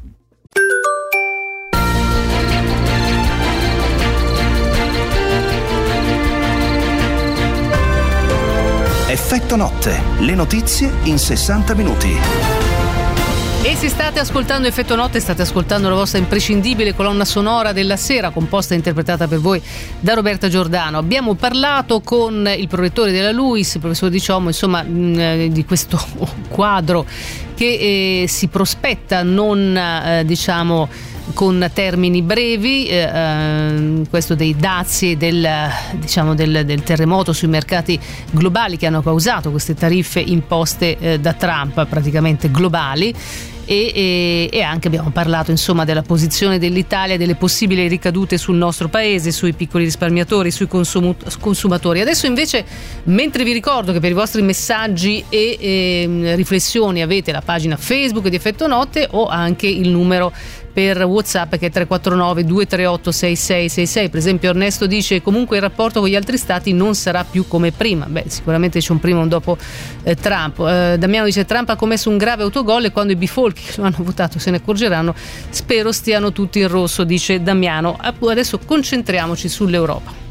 Effetto notte, le notizie in sessanta minuti. E se state ascoltando Effetto Notte, state ascoltando la vostra imprescindibile colonna sonora della sera, composta e interpretata per voi da Roberta Giordano. Abbiamo parlato con il prorettore della LUISS, il professor Di Ciomo, insomma, mh, di questo quadro che eh, si prospetta non eh, diciamo con termini brevi, eh, questo dei dazi e del, diciamo del, del terremoto sui mercati globali che hanno causato queste tariffe imposte eh, da Trump, praticamente globali. E, e, e anche abbiamo parlato insomma della posizione dell'Italia, delle possibili ricadute sul nostro paese, sui piccoli risparmiatori, sui consum- consumatori. Adesso invece, mentre vi ricordo che per i vostri messaggi e, e riflessioni avete la pagina Facebook di Effetto Notte o anche il numero per WhatsApp che è tre quattro nove due tre otto sei sei sei sei. Per esempio Ernesto dice comunque il rapporto con gli altri stati non sarà più come prima. Beh, sicuramente c'è un prima e un dopo eh, Trump. eh, Damiano dice Trump ha commesso un grave autogol e quando i bifolchi che lo hanno votato se ne accorgeranno, spero stiano tutti in rosso, dice Damiano. Adesso concentriamoci sull'Europa.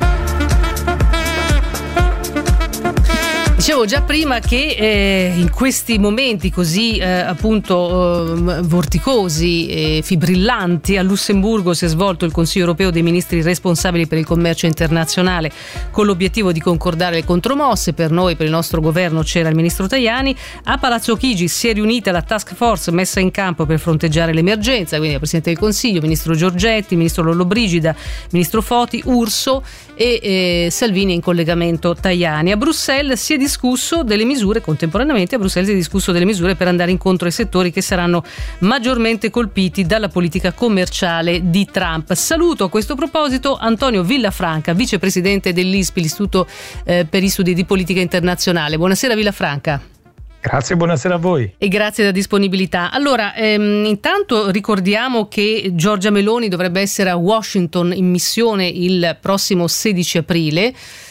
Dicevo già prima che eh, in questi momenti così eh, appunto eh, vorticosi e fibrillanti a Lussemburgo si è svolto il Consiglio europeo dei ministri responsabili per il commercio internazionale con l'obiettivo di concordare le contromosse. Per noi, per il nostro governo, c'era il ministro Tajani. A Palazzo Chigi si è riunita la task force messa in campo per fronteggiare l'emergenza, quindi il Presidente del Consiglio, ministro Giorgetti, ministro Lollobrigida, ministro Foti, Urso e eh, Salvini in collegamento Tajani. A Bruxelles si è discusso delle misure, contemporaneamente a Bruxelles si è discusso delle misure per andare incontro ai settori che saranno maggiormente colpiti dalla politica commerciale di Trump. Saluto a questo proposito Antonio Villafranca, vicepresidente dell'I S P I, l'Istituto eh, per gli Studi di Politica Internazionale. Buonasera Villafranca. Grazie, buonasera a voi. E grazie della disponibilità. Allora, ehm, intanto ricordiamo che Giorgia Meloni dovrebbe essere a Washington in missione il prossimo sedici aprile.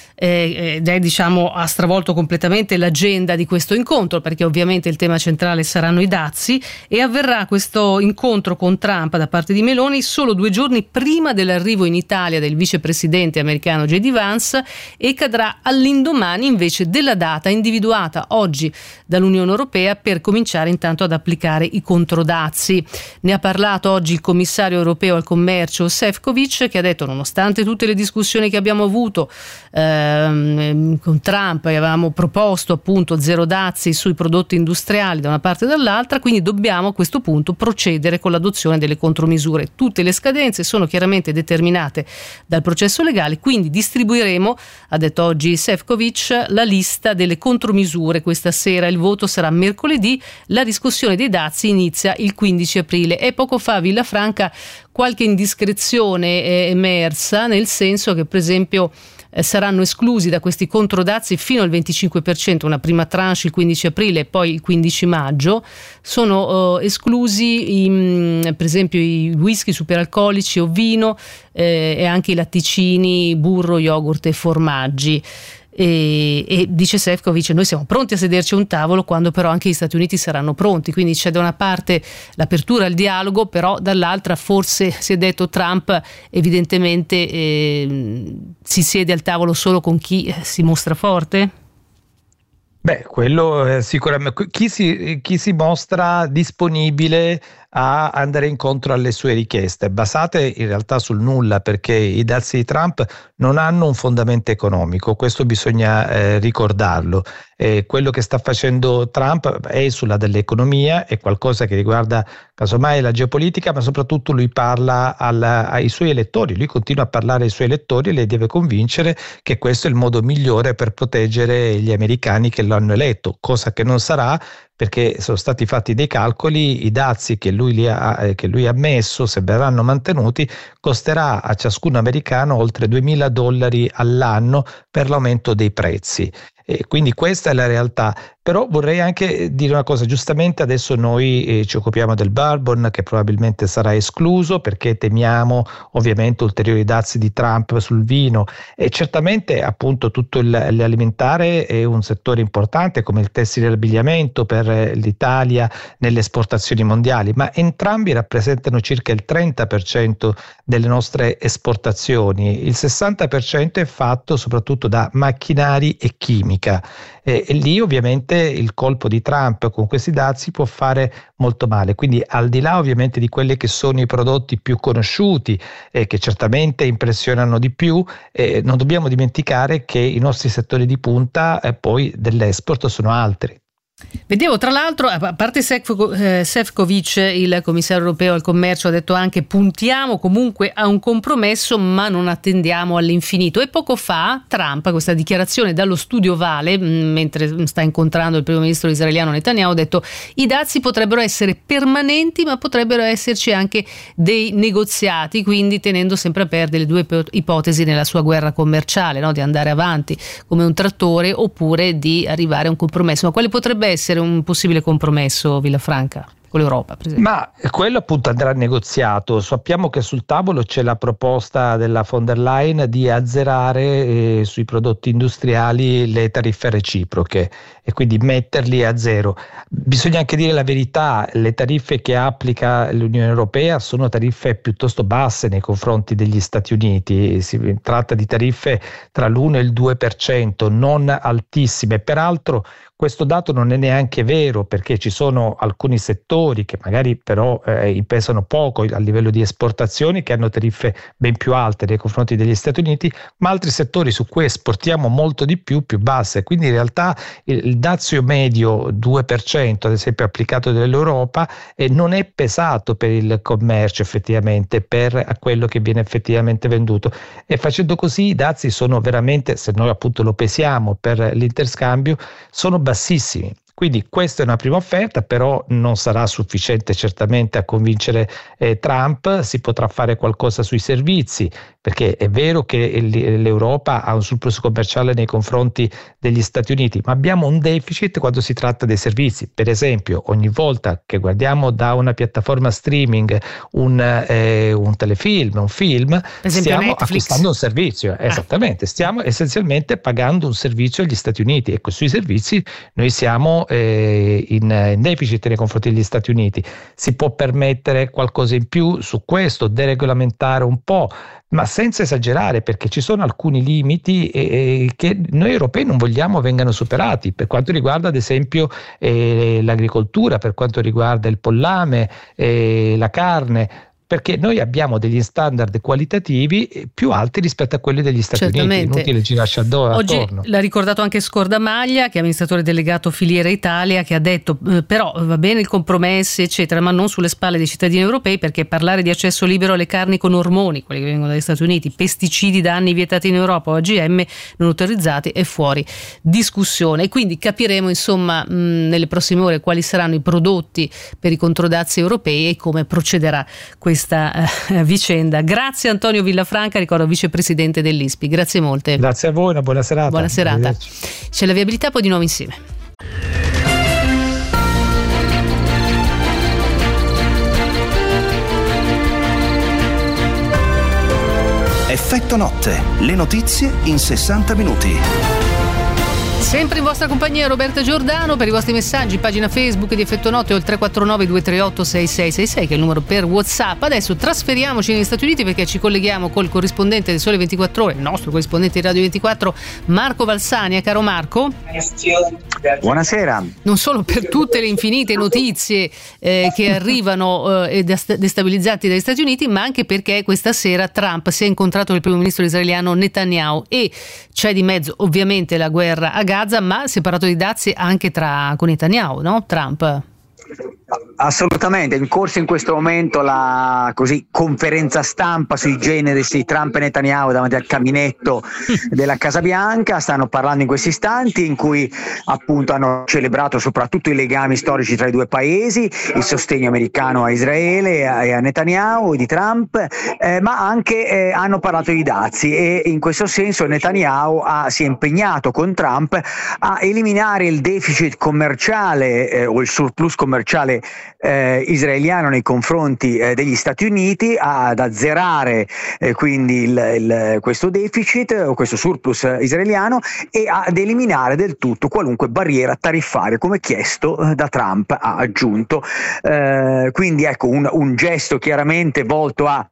Ed è diciamo ha stravolto completamente l'agenda di questo incontro, perché ovviamente il tema centrale saranno i dazi, e avverrà questo incontro con Trump da parte di Meloni solo due giorni prima dell'arrivo in Italia del vicepresidente americano J D Vance e cadrà all'indomani invece della data individuata oggi dall'Unione Europea per cominciare intanto ad applicare i controdazi. Ne ha parlato oggi il commissario europeo al commercio Šefčovič, che ha detto nonostante tutte le discussioni che abbiamo avuto eh, con Trump avevamo proposto appunto zero dazi sui prodotti industriali da una parte e dall'altra, quindi dobbiamo a questo punto procedere con l'adozione delle contromisure. Tutte le scadenze sono chiaramente determinate dal processo legale, quindi distribuiremo, ha detto oggi Šefčovič, la lista delle contromisure questa sera. Il voto sarà mercoledì, la discussione dei dazi inizia il quindici aprile. E poco fa Villafranca qualche indiscrezione è emersa, nel senso che per esempio saranno esclusi da questi controdazi fino al venticinque per cento, una prima tranche il quindici aprile e poi il quindici maggio. Sono uh, esclusi i, mh, per esempio i whisky superalcolici o vino eh, e anche i latticini, burro, yogurt e formaggi. E, e dice Šefčovič, noi siamo pronti a sederci a un tavolo quando però anche gli Stati Uniti saranno pronti, quindi c'è da una parte l'apertura al dialogo, però dall'altra forse si è detto Trump evidentemente eh, si siede al tavolo solo con chi eh, si mostra forte? Beh, quello è sicuramente chi si, chi si mostra disponibile a andare incontro alle sue richieste, basate in realtà sul nulla, perché i dazi di Trump non hanno un fondamento economico, questo bisogna eh, ricordarlo. Eh, quello che sta facendo Trump è sulla dell'economia, è qualcosa che riguarda casomai la geopolitica, ma soprattutto lui parla alla, ai suoi elettori, lui continua a parlare ai suoi elettori e li deve convincere che questo è il modo migliore per proteggere gli americani che lo hanno eletto, cosa che non sarà perché sono stati fatti dei calcoli, i dazi che lui, li ha, eh, che lui ha messo, se verranno mantenuti, costerà a ciascun americano oltre duemila dollari all'anno per l'aumento dei prezzi. E quindi questa è la realtà. Però vorrei anche dire una cosa, giustamente adesso noi eh, ci occupiamo del bourbon, che probabilmente sarà escluso perché temiamo ovviamente ulteriori dazi di Trump sul vino, e certamente appunto tutto il, l'alimentare è un settore importante come il tessile e l'abbigliamento per l'Italia nelle esportazioni mondiali, ma entrambi rappresentano circa il trenta per cento delle nostre esportazioni, il sessanta per cento è fatto soprattutto da macchinari e chimica. E, e lì ovviamente il colpo di Trump con questi dazi può fare molto male, quindi al di là ovviamente di quelli che sono i prodotti più conosciuti e eh, che certamente impressionano di più, eh, non dobbiamo dimenticare che i nostri settori di punta eh, poi dell'export sono altri. Vedevo tra l'altro, a parte Šefčovič, il commissario europeo al commercio, ha detto anche puntiamo comunque a un compromesso ma non attendiamo all'infinito, e poco fa Trump, questa dichiarazione dallo studio Vale mentre sta incontrando il primo ministro israeliano Netanyahu, ha detto i dazi potrebbero essere permanenti ma potrebbero esserci anche dei negoziati, quindi tenendo sempre aperte le due ipotesi nella sua guerra commerciale, no? Di andare avanti come un trattore oppure di arrivare a un compromesso. Ma quale potrebbe essere un possibile compromesso, Villafranca, con l'Europa, per esempio? Ma quello appunto andrà negoziato. Sappiamo che sul tavolo c'è la proposta della von der Leyen di azzerare eh, sui prodotti industriali le tariffe reciproche e quindi metterli a zero. Bisogna anche dire la verità, le tariffe che applica l'Unione Europea sono tariffe piuttosto basse nei confronti degli Stati Uniti, si tratta di tariffe tra l'uno e il due per cento, non altissime. Peraltro questo dato non è neanche vero, perché ci sono alcuni settori che magari però eh, pesano poco a livello di esportazioni, che hanno tariffe ben più alte nei confronti degli Stati Uniti, ma altri settori su cui esportiamo molto di più, più basse. Quindi in realtà il, il dazio medio due per cento, ad esempio applicato dall'Europa, eh, non è pesato per il commercio effettivamente, per quello che viene effettivamente venduto. E facendo così i dazi sono veramente, se noi appunto lo pesiamo per l'interscambio, sono bassissimi. Quindi questa è una prima offerta, però non sarà sufficiente certamente a convincere eh, Trump. Si potrà fare qualcosa sui servizi, perché è vero che l'Europa ha un surplus commerciale nei confronti degli Stati Uniti, ma abbiamo un deficit quando si tratta dei servizi. Per esempio, ogni volta che guardiamo da una piattaforma streaming un, eh, un telefilm, un film, stiamo Netflix. acquistando un servizio. Ah. Esattamente, stiamo essenzialmente pagando un servizio agli Stati Uniti, e sui servizi noi siamo In, in deficit nei confronti degli Stati Uniti. Si può permettere qualcosa in più su questo, deregolamentare un po', ma senza esagerare, perché ci sono alcuni limiti eh, che noi europei non vogliamo vengano superati, per quanto riguarda ad esempio eh, l'agricoltura, per quanto riguarda il pollame, eh, la carne, perché noi abbiamo degli standard qualitativi più alti rispetto a quelli degli Stati Certamente. Uniti. Inutile girarci attorno. Oggi l'ha ricordato anche Scordamaglia, che è amministratore delegato Filiera Italia, che ha detto eh, però va bene il compromesso eccetera, ma non sulle spalle dei cittadini europei, perché parlare di accesso libero alle carni con ormoni, quelli che vengono dagli Stati Uniti, pesticidi da anni vietati in Europa o O G M non autorizzati, è fuori discussione. E quindi capiremo insomma mh, nelle prossime ore quali saranno i prodotti per i controdazi europei e come procederà questo questa uh, vicenda. Grazie Antonio Villafranca, ricordo vicepresidente dell'I S P I. Grazie molte. Grazie a voi, una buona serata. Buona serata. C'è la viabilità, poi di nuovo insieme. Effetto notte, le notizie in sessanta minuti. Sempre in vostra compagnia Roberta Giordano. Per i vostri messaggi, pagina Facebook di Effetto Notte o il tre quattro nove due tre otto sei sei sei sei, che è il numero per WhatsApp. Adesso trasferiamoci negli Stati Uniti, perché ci colleghiamo col corrispondente del Sole ventiquattro Ore, il nostro corrispondente di Radio ventiquattro, Marco Valsania. Caro Marco. Buonasera. Non solo per tutte le infinite notizie eh, che arrivano eh, destabilizzati dagli Stati Uniti, ma anche perché questa sera Trump si è incontrato con il primo ministro israeliano Netanyahu, e c'è di mezzo ovviamente la guerra a Gaza, ma si è parlato di dazi anche tra con Netanyahu, no? Trump. Assolutamente, è in corso in questo momento la così conferenza stampa sui generici Trump e Netanyahu davanti al caminetto della Casa Bianca. Stanno parlando in questi istanti, in cui appunto hanno celebrato soprattutto i legami storici tra i due paesi, il sostegno americano a Israele e a Netanyahu e di Trump, eh, ma anche eh, hanno parlato di dazi, e in questo senso Netanyahu ha, si è impegnato con Trump a eliminare il deficit commerciale eh, o il surplus commerciale Eh, israeliano nei confronti eh, degli Stati Uniti, ad azzerare eh, quindi il, il, questo deficit o questo surplus eh, israeliano, e ad eliminare del tutto qualunque barriera tariffaria, come chiesto eh, da Trump, ha aggiunto. Eh, quindi ecco un, un gesto chiaramente volto a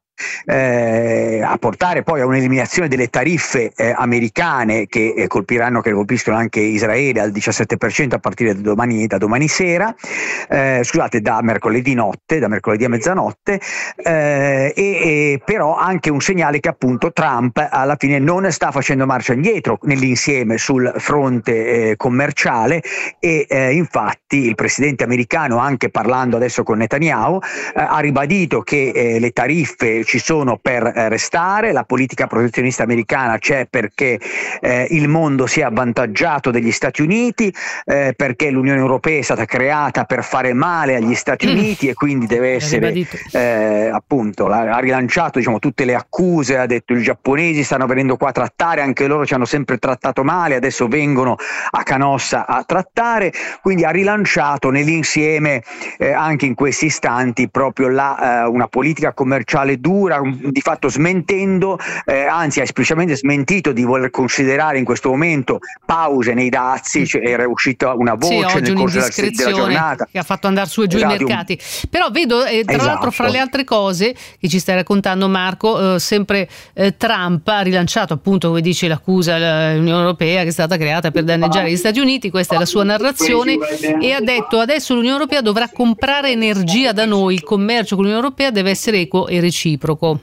Eh, a portare poi a un'eliminazione delle tariffe eh, americane che eh, colpiranno che colpiscono anche Israele al diciassette per cento a partire da domani, da domani sera, eh, scusate, da mercoledì notte, da mercoledì a mezzanotte, eh, e, e però anche un segnale che appunto Trump alla fine non sta facendo marcia indietro nell'insieme sul fronte eh, commerciale, e eh, infatti il presidente americano, anche parlando adesso con Netanyahu, eh, ha ribadito che eh, le tariffe ci sono per eh, restare, la politica protezionista americana c'è perché eh, il mondo si è avvantaggiato degli Stati Uniti, eh, perché l'Unione Europea è stata creata per fare male agli Stati Uniti, e quindi deve essere eh, appunto la, ha rilanciato diciamo tutte le accuse, ha detto i giapponesi stanno venendo qua a trattare, anche loro ci hanno sempre trattato male, adesso vengono a Canossa a trattare, quindi ha rilanciato nell'insieme eh, anche in questi istanti proprio la, eh, una politica commerciale dura, di fatto smentendo, eh, anzi ha esplicitamente smentito di voler considerare in questo momento pause nei dazi, cioè era uscita una voce sì, nel corso della, della giornata che ha fatto andare su e giù esatto. i mercati. Però vedo eh, tra esatto. l'altro fra le altre cose che ci stai raccontando Marco, eh, sempre eh, Trump ha rilanciato appunto, come dice, l'accusa all'Unione Europea che è stata creata per danneggiare gli Stati Uniti, questa è la sua narrazione, e ha detto adesso l'Unione Europea dovrà comprare energia da noi, il commercio con l'Unione Europea deve essere equo e reciproco.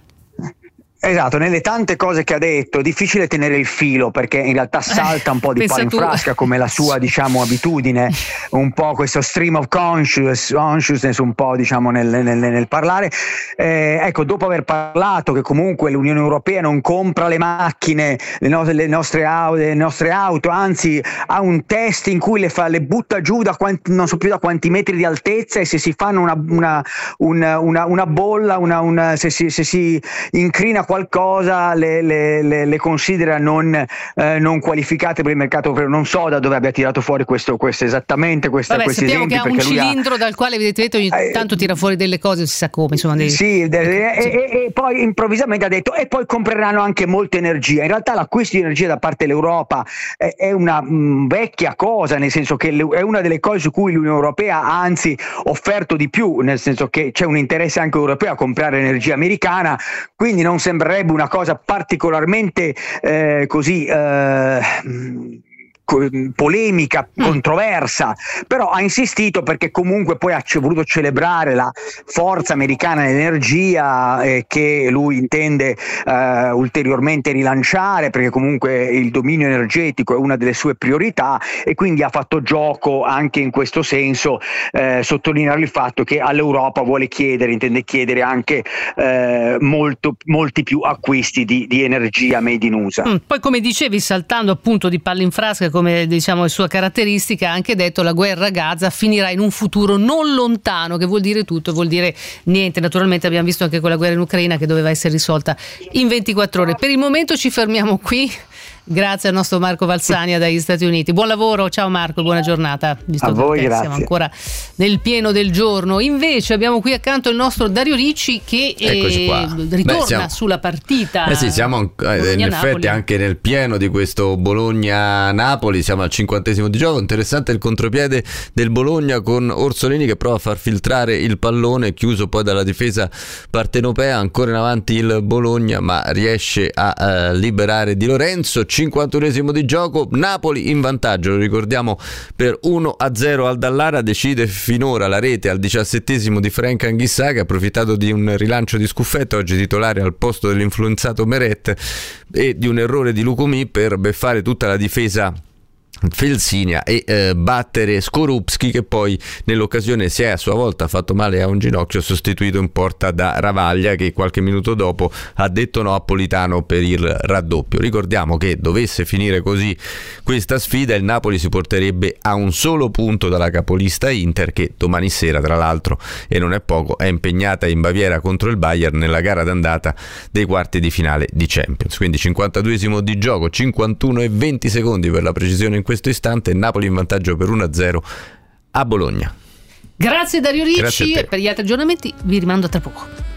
Esatto, nelle tante cose che ha detto è difficile tenere il filo, perché in realtà salta un po' di palo in frasca, come la sua diciamo abitudine, un po' questo stream of conscious, consciousness un po' diciamo nel, nel, nel parlare. Eh, ecco, dopo aver parlato che comunque l'Unione Europea non compra le macchine, le, no- le, nostre, au- le nostre auto, anzi ha un test in cui le, fa, le butta giù da quanti, non so più da quanti metri di altezza, e se si fanno una, una, una, una, una bolla, una, una, se, si, se si incrina qualcosa le, le, le, le considera non, eh, non qualificate per il mercato europeo. Non so da dove abbia tirato fuori questo, questo esattamente questa, Vabbè, questi sappiamo esempi, che ha un cilindro ha... dal quale vedete ogni tanto tira fuori delle cose, non si sa come, insomma, dei... sì, de- e, e, e poi improvvisamente ha detto e poi compreranno anche molta energia. In realtà l'acquisto di energia da parte dell'Europa è, è una mh, vecchia cosa, nel senso che le, è una delle cose su cui l'Unione Europea ha anzi offerto di più, nel senso che c'è un interesse anche europeo a comprare energia americana, quindi non sembrerebbe una cosa particolarmente eh, così eh, polemica, controversa, però ha insistito perché comunque poi ha voluto celebrare la forza americana nell'energia, eh, che lui intende eh, ulteriormente rilanciare, perché comunque il dominio energetico è una delle sue priorità, e quindi ha fatto gioco anche in questo senso, eh, sottolineare il fatto che all'Europa vuole chiedere, intende chiedere anche eh, molto, molti più acquisti di, di energia made in U S A. Mm, poi come dicevi, saltando appunto di palla in frasca, come diciamo è sua caratteristica, ha anche detto la guerra a Gaza finirà in un futuro non lontano, che vuol dire tutto, vuol dire niente. Naturalmente abbiamo visto anche quella guerra in Ucraina che doveva essere risolta in ventiquattro ore. Per il momento ci fermiamo qui. Grazie al nostro Marco Valsania dagli Stati Uniti. Buon lavoro, ciao Marco, buona giornata. Visto a voi, che grazie. Siamo ancora nel pieno del giorno. Invece abbiamo qui accanto il nostro Dario Ricci che eh, ritorna Beh, siamo... sulla partita. Eh sì, siamo eh, in effetti anche nel pieno di questo Bologna-Napoli, siamo al cinquantesimo di gioco. Interessante il contropiede del Bologna con Orsolini che prova a far filtrare il pallone, chiuso poi dalla difesa partenopea. Ancora in avanti il Bologna, ma riesce a uh, liberare Di Lorenzo. cinquantunesimo di gioco, Napoli in vantaggio, lo ricordiamo, per uno a zero al Dallara. Decide finora la rete al diciassettesimo di Frank Anghissà, che ha approfittato di un rilancio di Scuffetto, oggi titolare al posto dell'influenzato Meret, e di un errore di Lucumí per beffare tutta la difesa Felsinia e eh, battere Skorupski, che poi nell'occasione si è a sua volta fatto male a un ginocchio, sostituito in porta da Ravaglia, che qualche minuto dopo ha detto no a Politano per il raddoppio. Ricordiamo che dovesse finire così questa sfida, il Napoli si porterebbe a un solo punto dalla capolista Inter, che domani sera, tra l'altro, e non è poco, è impegnata in Baviera contro il Bayern nella gara d'andata dei quarti di finale di Champions. Quindi cinquantaduesimo di gioco, cinquantuno e venti secondi per la precisione in questo istante, Napoli in vantaggio per uno a zero a Bologna. Grazie Dario Ricci, e per gli altri aggiornamenti vi rimando tra poco.